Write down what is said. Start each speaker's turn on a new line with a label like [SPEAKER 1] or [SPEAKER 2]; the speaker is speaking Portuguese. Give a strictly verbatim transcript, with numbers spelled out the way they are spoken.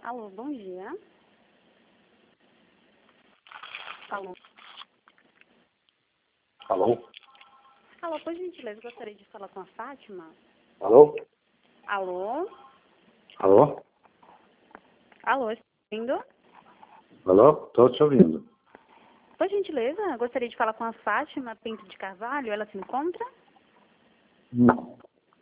[SPEAKER 1] Alô, bom dia. Alô.
[SPEAKER 2] Alô?
[SPEAKER 1] Alô, por gentileza, gostaria de falar com a Fátima.
[SPEAKER 2] Alô?
[SPEAKER 1] Alô?
[SPEAKER 2] Alô?
[SPEAKER 1] Alô, está ouvindo?
[SPEAKER 2] Alô? Tô te ouvindo.
[SPEAKER 1] Por gentileza, gostaria de falar com a Fátima Pinto de Carvalho. Ela se encontra?
[SPEAKER 2] Não.